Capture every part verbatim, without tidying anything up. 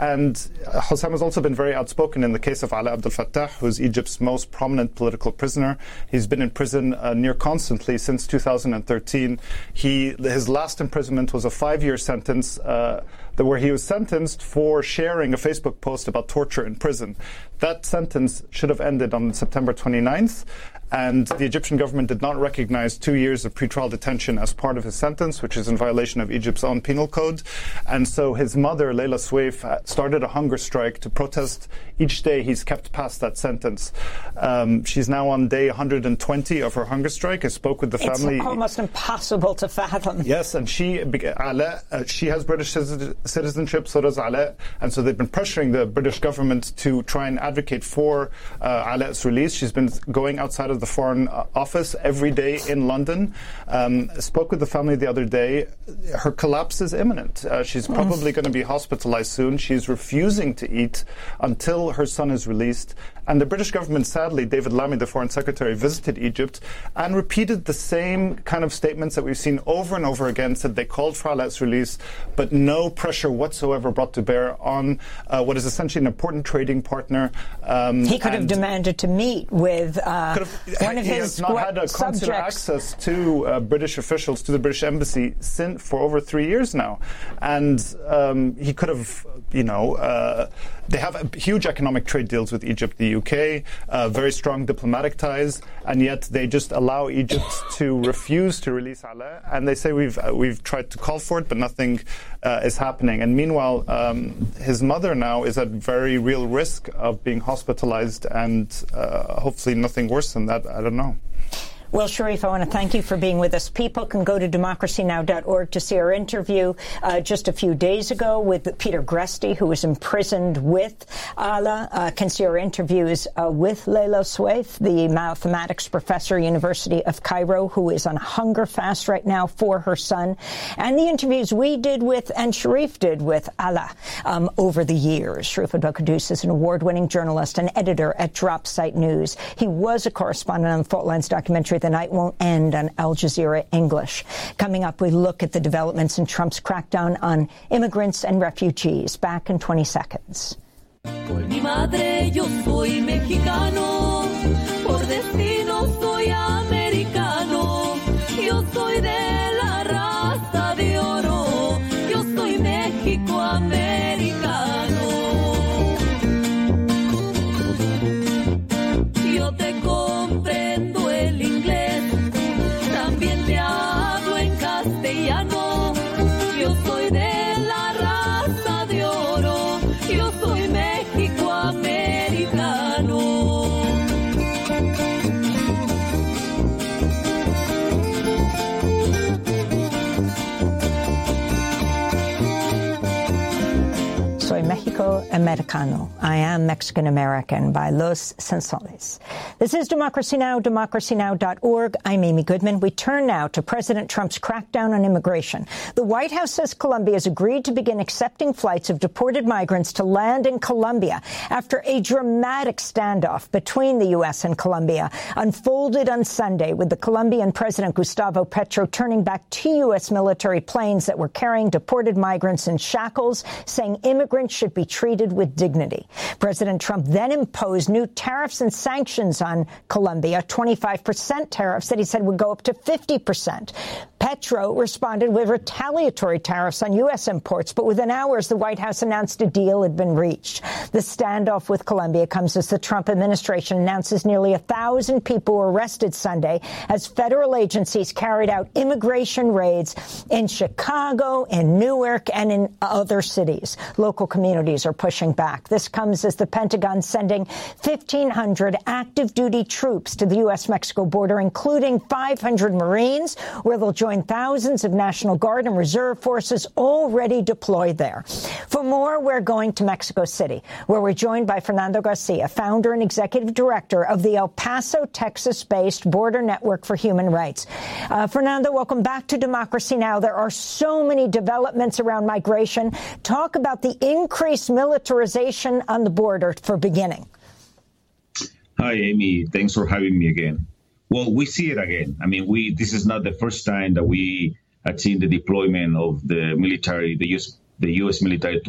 And Hossam has also been very outspoken in the case of Alaa Abdel Fattah, who's Egypt's most prominent political prisoner. He's been in prison uh, near constantly since two thousand thirteen. He, his last imprisonment was a five-year sentence uh, where he was sentenced for sharing a Facebook post about torture in prison. That sentence should have ended on September twenty-ninth. And the Egyptian government did not recognize two years of pretrial detention as part of his sentence, which is in violation of Egypt's own penal code. And so his mother, Layla Swaif, started a hunger strike to protest each day he's kept past that sentence. Um, she's now on day one hundred twenty of her hunger strike. I spoke with the family. It's almost impossible to fathom. Yes, and she, Alaa, uh, she has British citizenship, so does Alaa. And so they've been pressuring the British government to try and advocate for uh, Alaa's release. She's been going outside of the Foreign Office every day in London. Um, spoke with the family the other day. Her collapse is imminent. Uh, she's probably going to be hospitalized soon. She's refusing to eat until her son is released. And the British government, sadly, David Lammy, the Foreign Secretary, visited Egypt and repeated the same kind of statements that we've seen over and over again, said they called for Alaa's release, but no pressure whatsoever brought to bear on uh, what is essentially an important trading partner. Um, he could have demanded to meet with uh, one of he his has not had a consular access to uh, British officials, to the British embassy, since for over three years now. And um, he could have, you know, uh, they have huge economic trade deals with Egypt, the U K, uh, very strong diplomatic ties, and yet they just allow Egypt to refuse to release Alaa. And they say we've uh, we've tried to call for it, but nothing uh, is happening. And meanwhile, um, his mother now is at very real risk of being hospitalized, and uh, hopefully nothing worse than that. I don't know. Well, Sharif, I want to thank you for being with us. People can go to democracy now dot org to see our interview uh, just a few days ago with Peter Greste, who was imprisoned with Alaa. Uh, can see our interviews uh, with Layla Swaif, the mathematics professor, University of Cairo, who is on hunger fast right now for her son, and the interviews we did with and Sharif did with Alaa um, over the years. Sharif Abdel-Quddus is an award-winning journalist and editor at Drop Site News. He was a correspondent on the Fault Lines documentary The Night Won't End on Al Jazeera English. Coming up, we look at the developments in Trump's crackdown on immigrants and refugees. Back in twenty seconds. Por mi madre yo soy mexicano, por destino soy americano, yo soy de la raza de oro, yo soy México americano. Yo te comprendo el inglés, también te hablo en castellano, yo soy de la raza de oro, yo soy México americano. Soy Mexico Americano. I am Mexican American by Los Sensoles. This is Democracy Now!, democracy now dot org. I'm Amy Goodman. We turn now to President Trump's crackdown on immigration. The White House says Colombia has agreed to begin accepting flights of deported migrants to land in Colombia after a dramatic standoff between the U S and Colombia unfolded on Sunday, with the Colombian President Gustavo Petro turning back two U S military planes that were carrying deported migrants in shackles, saying immigrants should be treated with dignity. President Trump then imposed new tariffs and sanctions on Colombia, twenty-five percent tariffs that he said would go up to fifty percent. Petro responded with retaliatory tariffs on U S imports, but within hours, the White House announced a deal had been reached. The standoff with Colombia comes as the Trump administration announces nearly a thousand people were arrested Sunday as federal agencies carried out immigration raids in Chicago, in Newark, and in other cities. Local communities are pushing back. This comes as the Pentagon sending fifteen hundred active duty troops to the U S Mexico border, including five hundred Marines, where they'll join thousands of National Guard and Reserve forces already deployed there. For more, we're going to Mexico City, where we're joined by Fernando Garcia, founder and executive director of the El Paso, Texas-based Border Network for Human Rights. Uh, Fernando, welcome back to Democracy Now! There are so many developments around migration. Talk about the increased militarization on the border for beginning. Hi, Amy. Thanks for having me again. Well, we see it again. I mean, we this is not the first time that we had seen the deployment of the military, the U S, the U S military to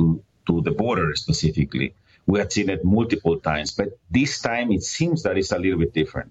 to the border specifically. We had seen it multiple times, but this time it seems that it's a little bit different.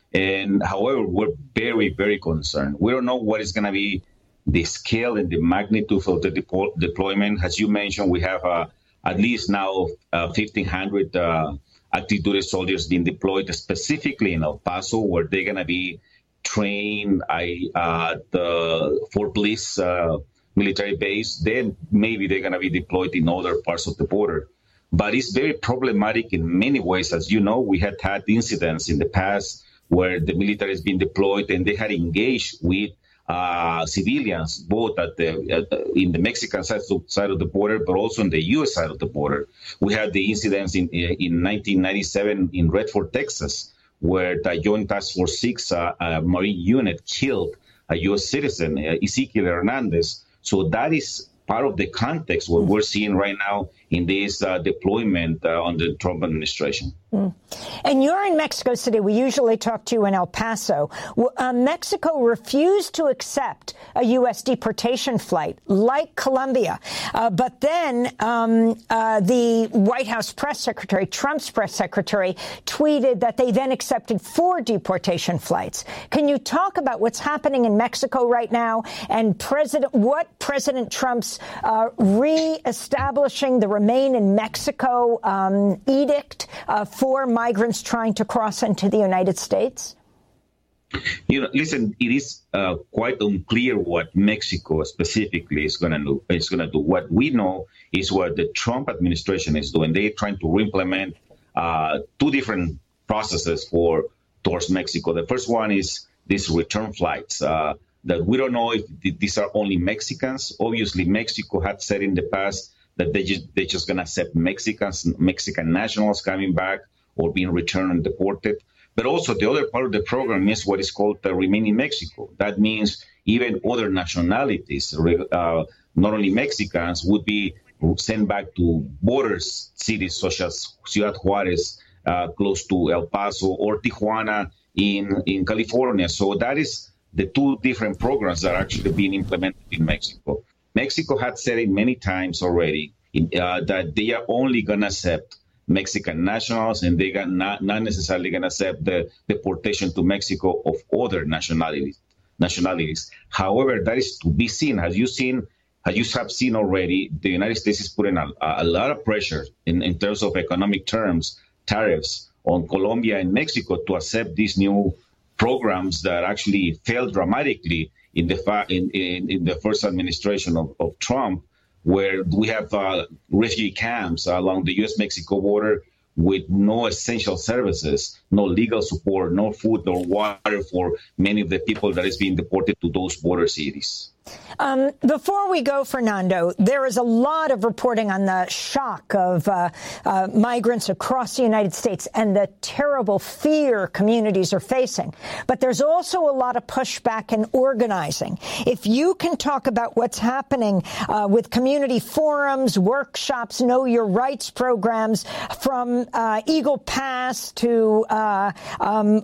And however, we're very, very concerned. We don't know what is going to be the scale and the magnitude of the depo- deployment. As you mentioned, we have uh, at least now uh, fifteen hundred uh, active duty soldiers being deployed specifically in El Paso, where they're going to be trained at uh, the Fort Bliss uh, military base. Then maybe they're going to be deployed in other parts of the border. But it's very problematic in many ways. As you know, we had had incidents in the past where the military has been deployed and they had engaged with uh, civilians, both at the, at the in the Mexican side, side of the border, but also on the U S side of the border. We had the incidents in in nineteen ninety-seven in Redford, Texas, where the Joint Task Force six uh, uh, Marine unit killed a U S citizen, uh, Ezequiel Hernandez. So that is part of the context what we're seeing right now in this uh, deployment uh, under the Trump administration. Mm. And you're in Mexico City. We usually talk to you in El Paso. Uh, Mexico refused to accept a U S deportation flight like Colombia. Uh, but then um, uh, the White House press secretary, Trump's press secretary, tweeted that they then accepted four deportation flights. Can you talk about what's happening in Mexico right now and President what President Trump's uh, re-establishing the Remain in Mexico um, edict uh, for migrants trying to cross into the United States? You know, listen, it is uh, quite unclear what Mexico specifically is going to do. Is going to do. What we know is what the Trump administration is doing. They're trying to implement uh, two different processes for towards Mexico. The first one is these return flights. Uh, that we don't know if these are only Mexicans. Obviously, Mexico had said in the past that they just they're just going to accept Mexicans, Mexican nationals coming back or being returned and deported. But also the other part of the program is what is called the Remain in Mexico. That means even other nationalities, uh, not only Mexicans, would be sent back to border cities such as Ciudad Juarez, uh, close to El Paso, or Tijuana in, in California. So that is the two different programs that are actually being implemented in Mexico. Mexico had said it many times already uh, that they are only going to accept Mexican nationals, and they are not, not necessarily going to accept the deportation to Mexico of other nationalities. Nationalities. However, that is to be seen. As you seen, as you have seen already, the United States is putting a, a lot of pressure in, in terms of economic terms, tariffs on Colombia and Mexico to accept these new programs that actually failed dramatically in the fa- in, in, in the first administration of, of Trump, where we have uh, refugee camps along the U S Mexico border with no essential services, no legal support, no food, no water for many of the people that is being deported to those border cities. Um, before we go, Fernando, there is a lot of reporting on the shock of uh, uh, migrants across the United States and the terrible fear communities are facing. But there's also a lot of pushback and organizing. If you can talk about what's happening uh, with community forums, workshops, know your rights programs, from uh, Eagle Pass to uh, um,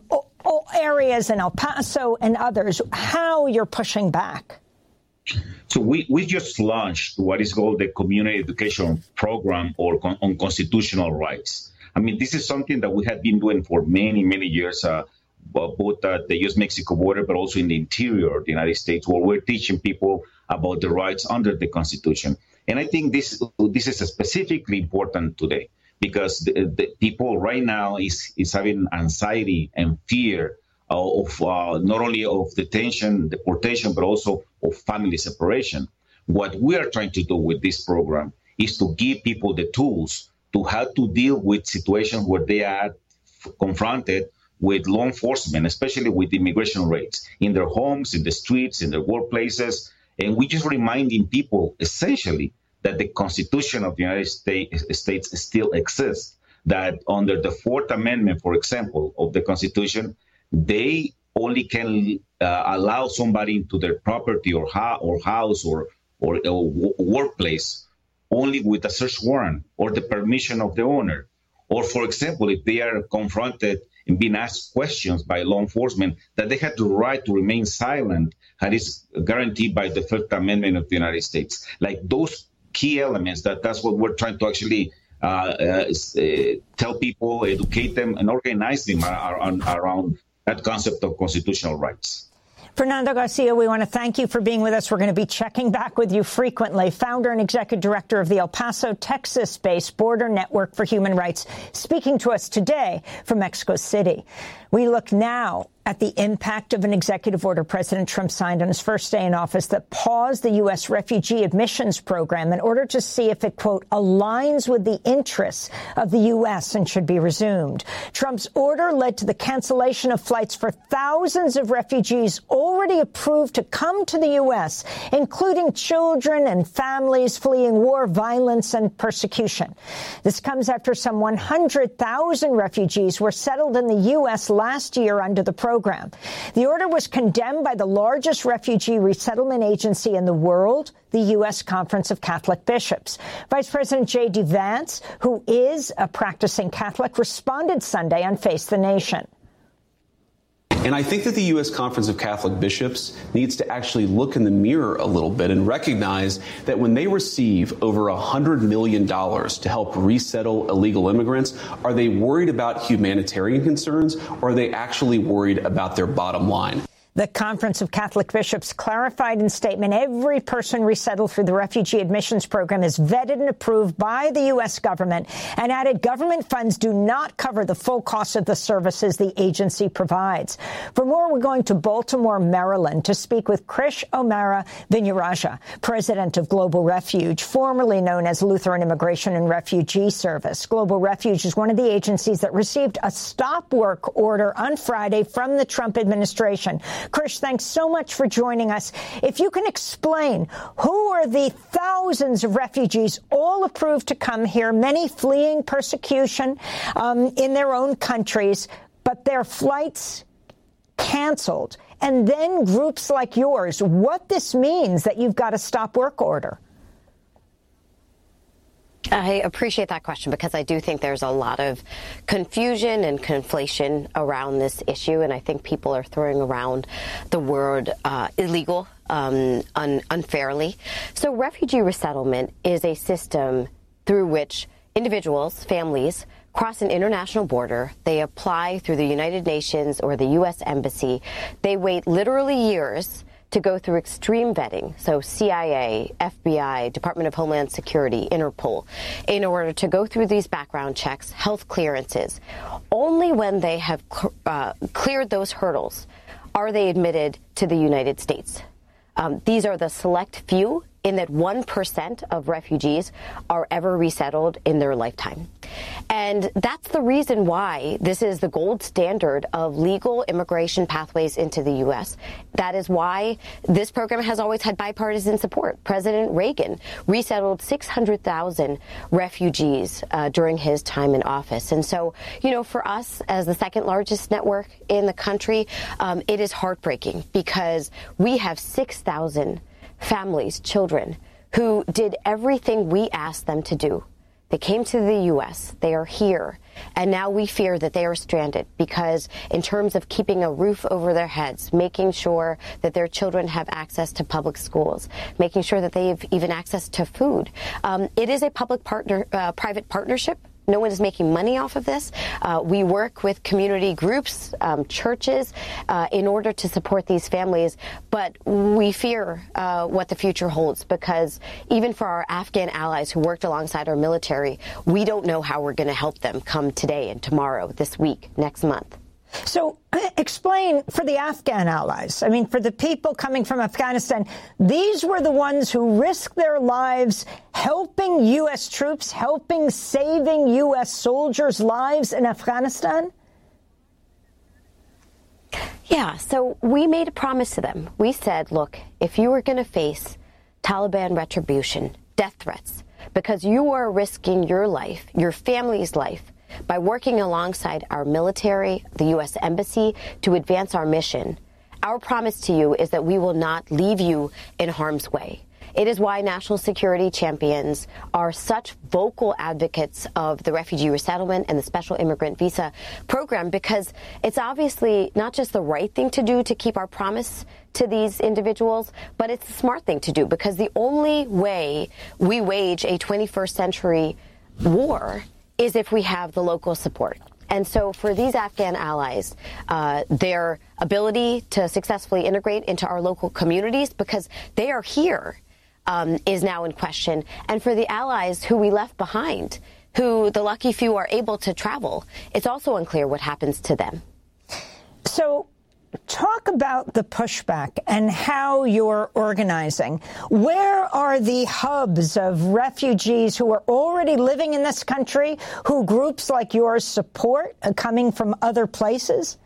areas in El Paso and others, how you're pushing back. So we, we just launched what is called the Community Education Program or con- on constitutional rights. I mean, this is something that we have been doing for many, many years, uh, both at the U S Mexico border, but also in the interior of the United States, where we're teaching people about the rights under the Constitution. And I think this this is specifically important today because the, the people right now is, is having anxiety and fear of uh, not only of detention, deportation, but also of family separation. What we are trying to do with this program is to give people the tools to how to deal with situations where they are f- confronted with law enforcement, especially with immigration raids, in their homes, in the streets, in their workplaces. And we just reminding people, essentially, that the Constitution of the United States still exists, that under the Fourth Amendment, for example, of the Constitution, they only can uh, allow somebody into their property or, ha- or house or, or, or w- workplace only with a search warrant or the permission of the owner. Or, for example, if they are confronted and being asked questions by law enforcement, that they have the right to remain silent, and is guaranteed by the Fifth Amendment of the United States. Like those key elements. That that's what we're trying to actually uh, uh, tell people, educate them, and organize them around, around that concept of constitutional rights. Fernando Garcia, we want to thank you for being with us. We're going to be checking back with you frequently. Founder and executive director of the El Paso, Texas-based Border Network for Human Rights, speaking to us today from Mexico City. We look now at the impact of an executive order President Trump signed on his first day in office that paused the U S refugee admissions program in order to see if it, quote, aligns with the interests of the U S and should be resumed. Trump's order led to the cancellation of flights for thousands of refugees already approved to come to the U S, including children and families fleeing war, violence, and persecution. This comes after some one hundred thousand refugees were settled in the U S last year under the program. The order was condemned by the largest refugee resettlement agency in the world, the U S Conference of Catholic Bishops. Vice President J D Vance, who is a practicing Catholic, responded Sunday on Face the Nation. And I think that the U S Conference of Catholic Bishops needs to actually look in the mirror a little bit and recognize that when they receive over one hundred million dollars to help resettle illegal immigrants, are they worried about humanitarian concerns, or are they actually worried about their bottom line? The Conference of Catholic Bishops clarified in statement every person resettled through the refugee admissions program is vetted and approved by the U S government, and added government funds do not cover the full cost of the services the agency provides. For more, we're going to Baltimore, Maryland, to speak with Krish O'Mara Vignarajah, president of Global Refuge, formerly known as Lutheran Immigration and Refugee Service. Global Refuge is one of the agencies that received a stop work order on Friday from the Trump administration. Krish, thanks so much for joining us. If you can explain, who are the thousands of refugees all approved to come here, many fleeing persecution um, in their own countries, but their flights canceled, and then groups like yours, what this means that you've got a stop work order? I appreciate that question, because I do think there's a lot of confusion and conflation around this issue, and I think people are throwing around the word uh, illegal um, un- unfairly. So refugee resettlement is a system through which individuals, families, cross an international border. They apply through the United Nations or the U S Embassy. They wait literally years to go through extreme vetting, so C I A, F B I, Department of Homeland Security, Interpol, in order to go through these background checks, health clearances. Only when they have uh, cleared those hurdles are they admitted to the United States. Um, these are the select few, in that one percent of refugees are ever resettled in their lifetime. And that's the reason why this is the gold standard of legal immigration pathways into the U S. That is why this program has always had bipartisan support. President Reagan resettled six hundred thousand refugees uh, during his time in office. And so, you know, for us as the second largest network in the country, um, it is heartbreaking, because we have six thousand families, children, who did everything we asked them to do. They came to the U S, they are here, and now we fear that they are stranded, because in terms of keeping a roof over their heads, making sure that their children have access to public schools, making sure that they have even access to food. Um, it is a public partner, uh, private partnership. No one is making money off of this. Uh, we work with community groups, um, churches, uh, in order to support these families. But we fear uh, what the future holds, because even for our Afghan allies who worked alongside our military, we don't know how we're going to help them come today and tomorrow, this week, next month. So explain for the Afghan allies, I mean, for the people coming from Afghanistan, these were the ones who risked their lives helping U S troops, helping saving U S soldiers' lives in Afghanistan? Yeah, so we made a promise to them. We said, look, if you are going to face Taliban retribution, death threats, because you are risking your life, your family's life, by working alongside our military, the U S Embassy, to advance our mission, our promise to you is that we will not leave you in harm's way. It is why national security champions are such vocal advocates of the refugee resettlement and the special immigrant visa program, because it's obviously not just the right thing to do to keep our promise to these individuals, but it's the smart thing to do, because the only way we wage a twenty-first century war is if we have the local support. And so for these Afghan allies, uh, their ability to successfully integrate into our local communities, because they are here, um, is now in question. And for the allies who we left behind, who the lucky few are able to travel, it's also unclear what happens to them. So talk about the pushback and how you're organizing. Where are the hubs of refugees who are already living in this country, who groups like yours support, uh, coming from other places?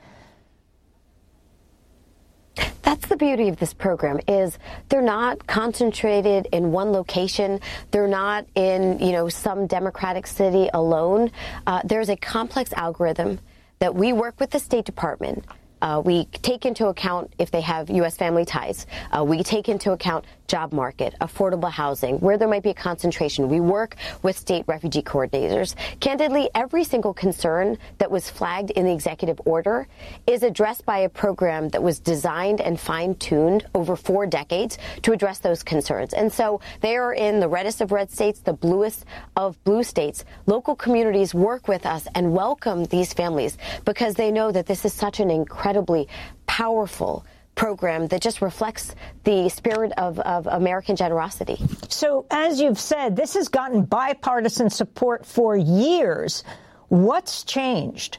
That's the beauty of this program, is they're not concentrated in one location. They're not in, you know, some democratic city alone. Uh, there's a complex algorithm that we work with the State Department. Uh, we take into account if they have U S family ties. Uh, we take into account job market, affordable housing, where there might be a concentration. We work with state refugee coordinators. Candidly, every single concern that was flagged in the executive order is addressed by a program that was designed and fine-tuned over four decades to address those concerns. And so they are in the reddest of red states, the bluest of blue states. Local communities work with us and welcome these families because they know that this is such an incredibly powerful program that just reflects the spirit of, of American generosity. So, as you've said, this has gotten bipartisan support for years. What's changed?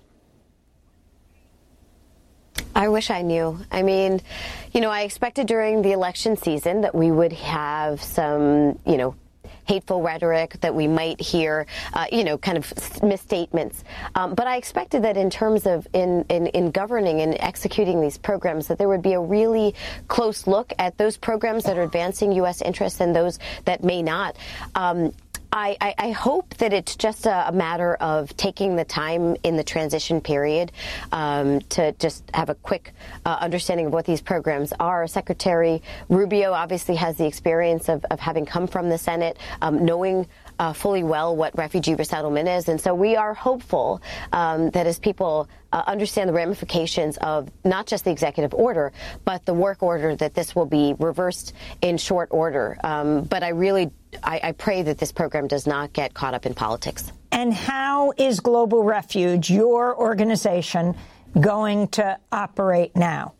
I wish I knew. I mean, you know, I expected during the election season that we would have some, you know, hateful rhetoric, that we might hear, uh, you know, kind of misstatements. Um, but I expected that in terms of in, in, in governing and executing these programs, that there would be a really close look at those programs that are advancing U S interests and those that may not. Um, I, I, I hope that it's just a, a matter of taking the time in the transition period um, to just have a quick uh, understanding of what these programs are. Secretary Rubio obviously has the experience of, of having come from the Senate, um, knowing uh, fully well what refugee resettlement is. And so we are hopeful um, that as people uh, understand the ramifications of not just the executive order, but the work order, that this will be reversed in short order. Um, but I really I, I pray that this program does not get caught up in politics. And how is Global Refuge, your organization, going to operate now?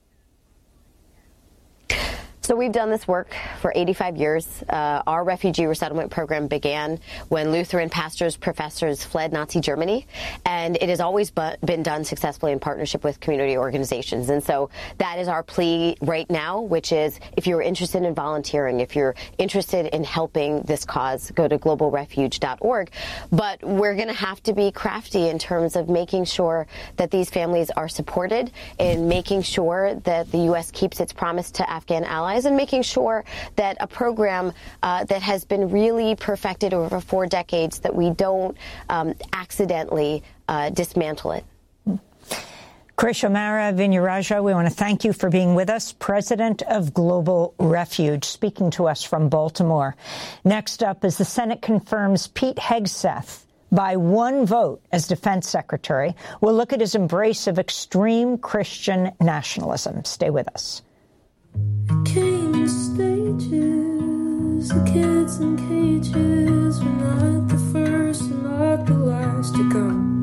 So we've done this work for eighty-five years. Uh, our refugee resettlement program began when Lutheran pastors, professors fled Nazi Germany, and it has always been done successfully in partnership with community organizations. And so that is our plea right now, which is if you're interested in volunteering, if you're interested in helping this cause, go to global refuge dot org. But we're going to have to be crafty in terms of making sure that these families are supported, in making sure that the U S keeps its promise to Afghan allies, and making sure that a program uh, that has been really perfected over four decades, that we don't um, accidentally uh, dismantle it. Krisha Vinurajah, we want to thank you for being with us, President of Global Refuge, speaking to us from Baltimore. Next up, as the Senate confirms Pete Hegseth by one vote as Defense Secretary, we'll look at his embrace of extreme Christian nationalism. Stay with us. Came in stages, the kids in cages were not the first and not the last to come.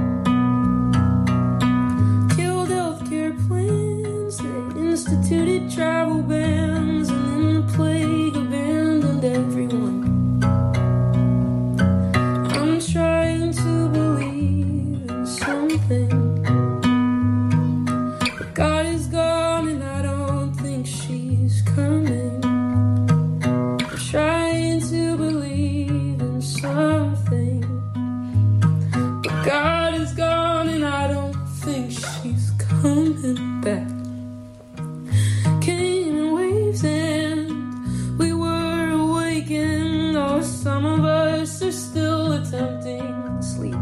Killed healthcare plans, they instituted travel bans, and then the plague abandoned everyone. I'm trying to believe in something, but God is gone and I don't think she's coming. I'm trying to believe in something, but God is gone and I don't think she's coming back. Came in waves and we were awakened, though some of us are still attempting to sleep.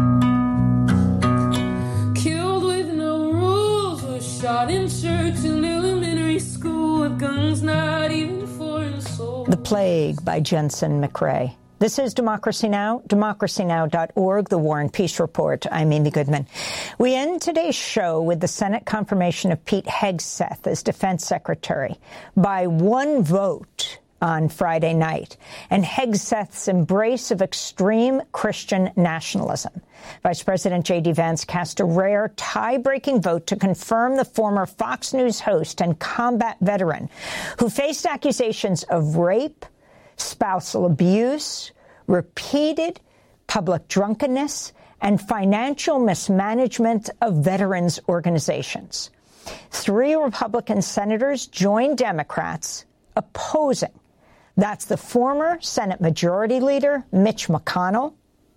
Killed with no rules, was shot in church and elementary school with guns not even foreign sold. Plague by Jensen McRae. This is Democracy Now!, democracy now dot org, the War and Peace Report. I'm Amy Goodman. We end today's show with the Senate confirmation of Pete Hegseth as Defense Secretary by one vote on Friday night, and Hegseth's embrace of extreme Christian nationalism. Vice President J D. Vance cast a rare tie-breaking vote to confirm the former Fox News host and combat veteran who faced accusations of rape, spousal abuse, repeated public drunkenness, and financial mismanagement of veterans organizations. Three Republican senators joined Democrats opposing. That's the former Senate Majority Leader, Mitch McConnell,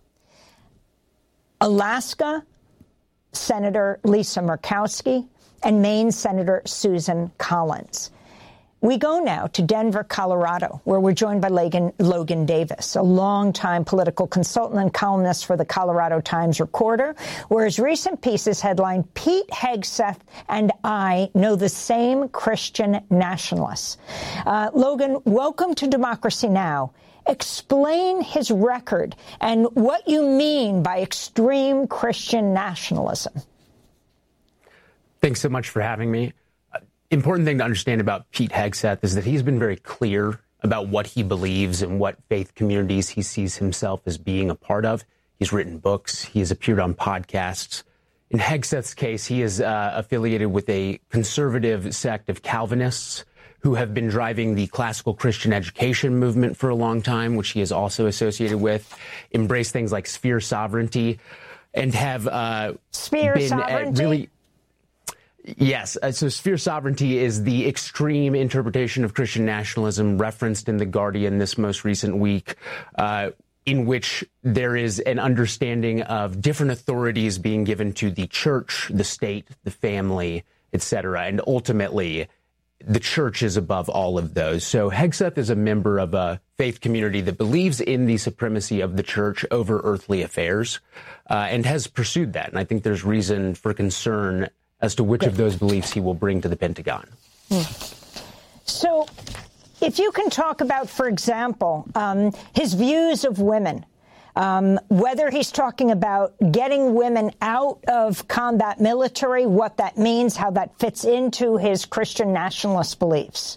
Alaska Senator Lisa Murkowski, and Maine Senator Susan Collins. We go now to Denver, Colorado, where we're joined by Logan, Logan Davis, a longtime political consultant and columnist for the Colorado Times-Recorder, where his recent pieces headline, Pete Hegseth and I Know the Same Christian Nationalists. Uh, Logan, welcome to Democracy Now! Explain his record and what you mean by extreme Christian nationalism. Thanks so much for having me. Important thing to understand about Pete Hegseth is that he's been very clear about what he believes and what faith communities he sees himself as being a part of. He's written books. He has appeared on podcasts. In Hegseth's case, he is uh, affiliated with a conservative sect of Calvinists who have been driving the classical Christian education movement for a long time, which he is also associated with, embrace things like sphere sovereignty, and have uh, sphere been sovereignty? Uh, really... Yes. Uh, so sphere sovereignty is the extreme interpretation of Christian nationalism referenced in The Guardian this most recent week, uh, in which there is an understanding of different authorities being given to the church, the state, the family, et cetera. And ultimately, the church is above all of those. So Hegseth is a member of a faith community that believes in the supremacy of the church over earthly affairs, uh, and has pursued that. And I think there's reason for concern as to which of those beliefs he will bring to the Pentagon. Hmm. So if you can talk about, for example, um, his views of women, um, whether he's talking about getting women out of combat military, what that means, how that fits into his Christian nationalist beliefs.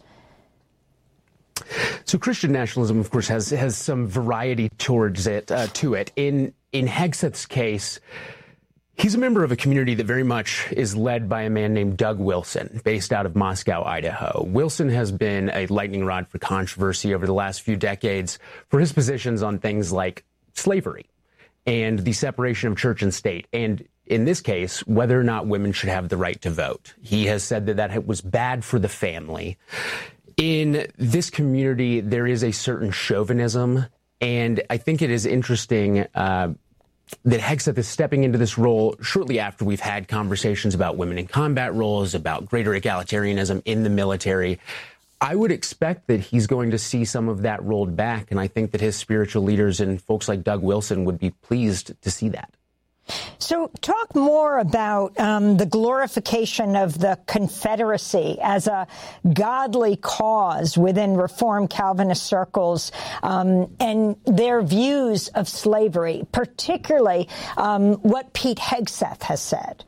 So Christian nationalism, of course, has has some variety towards it, uh, to it. In, in Hegseth's case, he's a member of a community that very much is led by a man named Doug Wilson, based out of Moscow, Idaho. Wilson has been a lightning rod for controversy over the last few decades for his positions on things like slavery and the separation of church and state. And in this case, whether or not women should have the right to vote. He has said that that was bad for the family. In this community, there is a certain chauvinism. And I think it is interesting, uh, that Hegseth is stepping into this role shortly after we've had conversations about women in combat roles, about greater egalitarianism in the military. I would expect that he's going to see some of that rolled back, and I think that his spiritual leaders and folks like Doug Wilson would be pleased to see that. So talk more about um, the glorification of the Confederacy as a godly cause within Reformed Calvinist circles, um, and their views of slavery, particularly um, what Pete Hegseth has said.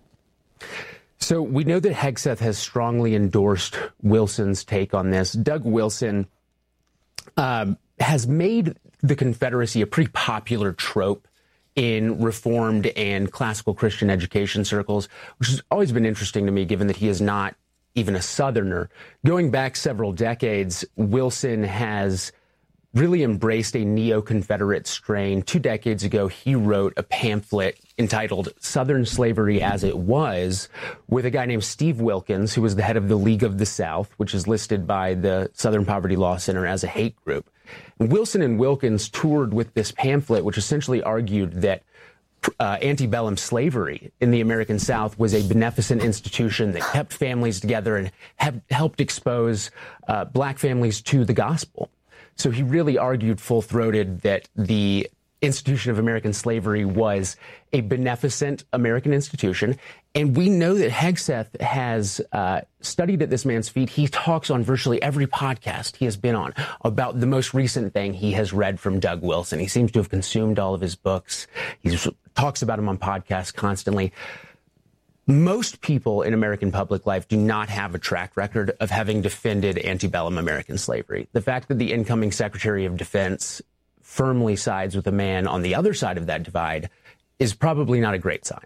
So we know that Hegseth has strongly endorsed Wilson's take on this. Doug Wilson um, has made the Confederacy a pretty popular trope in Reformed and classical Christian education circles, which has always been interesting to me, given that he is not even a Southerner. Going back several decades, Wilson has really embraced a neo-Confederate strain. Two decades ago, he wrote a pamphlet entitled Southern Slavery as It Was, with a guy named Steve Wilkins, who was the head of the League of the South, which is listed by the Southern Poverty Law Center as a hate group. And Wilson and Wilkins toured with this pamphlet, which essentially argued that uh, antebellum slavery in the American South was a beneficent institution that kept families together and have helped expose uh, black families to the gospel. So he really argued full-throated that the institution of American slavery was a beneficent American institution. And we know that Hegseth has uh, studied at this man's feet. He talks on virtually every podcast he has been on about the most recent thing he has read from Doug Wilson. He seems to have consumed all of his books. He talks about him on podcasts constantly. Most people in American public life do not have a track record of having defended antebellum American slavery. The fact that the incoming Secretary of Defense firmly sides with a man on the other side of that divide is probably not a great sign.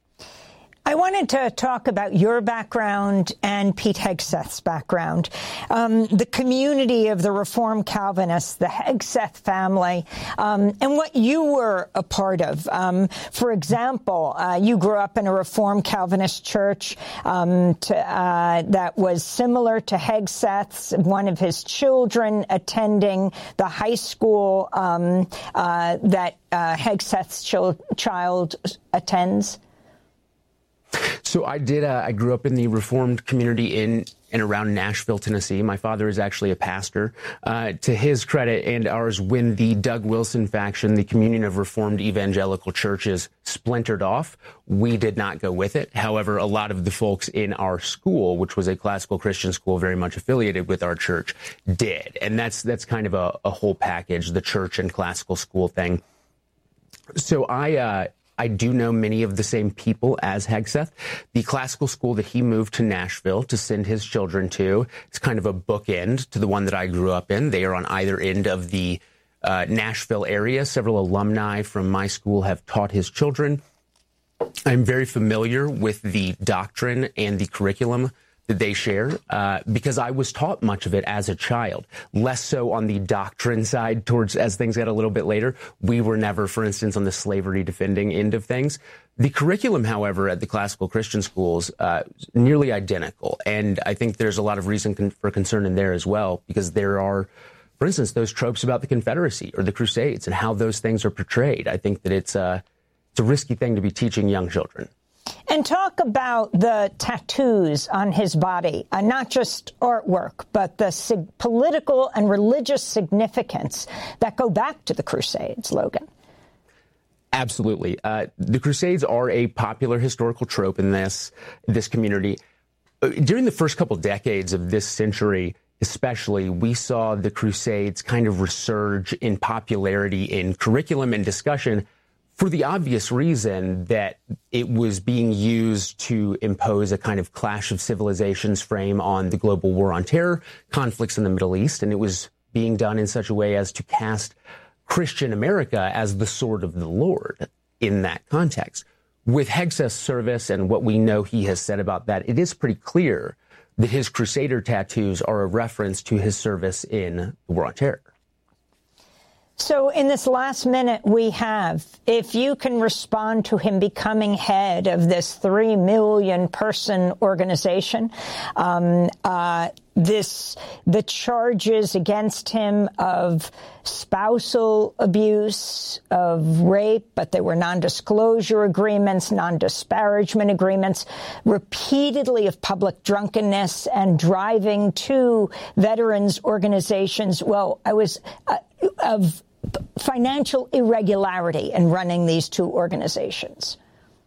I wanted to talk about your background and Pete Hegseth's background. Um, the community of the Reformed Calvinists, the Hegseth family, um, and what you were a part of. Um, for example, uh, you grew up in a Reformed Calvinist church um, to, uh, that was similar to Hegseth's, one of his children attending the high school um, uh, that uh, Hegseth's ch- child attends. So I did. Uh, I grew up in the Reformed community in and around Nashville, Tennessee. My father is actually a pastor. Uh, to his credit and ours, when the Doug Wilson faction, the Communion of Reformed Evangelical Churches, splintered off, we did not go with it. However, a lot of the folks in our school, which was a classical Christian school very much affiliated with our church, did. And that's that's kind of a, a whole package, the church and classical school thing. So I... Uh, I do know many of the same people as Hegseth. The classical school that he moved to Nashville to send his children to is kind of a bookend to the one that I grew up in. They are on either end of the uh, Nashville area. Several alumni from my school have taught his children. I'm very familiar with the doctrine and the curriculum that they share, uh, because I was taught much of it as a child, less so on the doctrine side towards as things got a little bit later. We were never, for instance, on the slavery defending end of things. The curriculum, however, at the classical Christian schools, uh, nearly identical. And I think there's a lot of reason con- for concern in there as well, because there are, for instance, those tropes about the Confederacy or the Crusades and how those things are portrayed. I think that it's a, it's a risky thing to be teaching young children. And talk about the tattoos on his body, uh, not just artwork, but the sig- political and religious significance that go back to the Crusades, Logan. Absolutely. Uh, the Crusades are a popular historical trope in this, this community. During the first couple decades of this century, especially, we saw the Crusades kind of resurge in popularity in curriculum and discussion, for the obvious reason that it was being used to impose a kind of clash of civilizations frame on the global war on terror, conflicts in the Middle East, and it was being done in such a way as to cast Christian America as the sword of the Lord in that context. With Hegseth's service and what we know he has said about that, it is pretty clear that his Crusader tattoos are a reference to his service in the war on terror. So in this last minute we have, if you can respond to him becoming head of this three million person organization, um, uh, this, the charges against him of spousal abuse, of rape, but they were non-disclosure agreements, non-disparagement agreements, repeatedly of public drunkenness and driving to veterans organizations. Well, I was, uh, of financial irregularity in running these two organizations.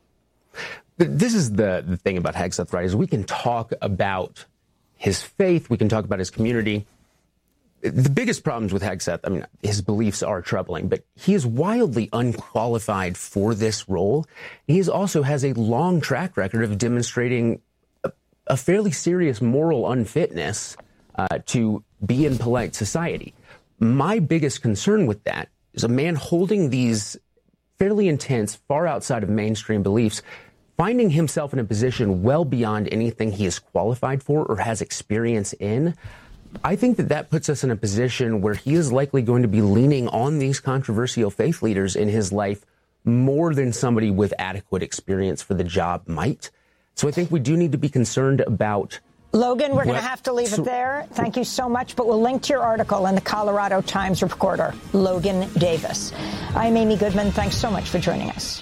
This is the, the thing about Hegseth, right, is we can talk about his faith, we can talk about his community. The biggest problems with Hegseth, I mean, his beliefs are troubling, but he is wildly unqualified for this role. He is also has a long track record of demonstrating a, a fairly serious moral unfitness uh, to be in polite society. My biggest concern with that is a man holding these fairly intense, far outside of mainstream beliefs, finding himself in a position well beyond anything he is qualified for or has experience in. I think that that puts us in a position where he is likely going to be leaning on these controversial faith leaders in his life more than somebody with adequate experience for the job might. So I think we do need to be concerned about Logan, we're what, going to have to leave so, it there. Thank you so much, but we'll link to your article in the Colorado Times reporter, Logan Davis. I'm Amy Goodman. Thanks so much for joining us.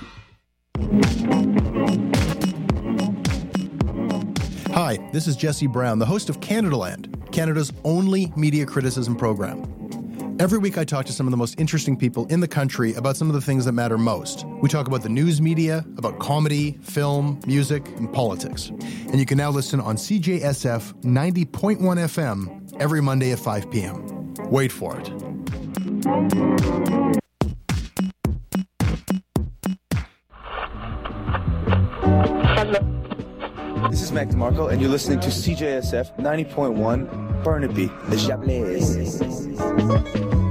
Hi, this is Jesse Brown, the host of Canadaland, Canada's only media criticism program. Every week I talk to some of the most interesting people in the country about some of the things that matter most. We talk about the news media, about comedy, film, music, and politics. And you can now listen on C J S F ninety point one F M every Monday at five p.m. Wait for it. This is Mac DeMarco, and you're listening to C J S F ninety point one Burnaby, the Chablais.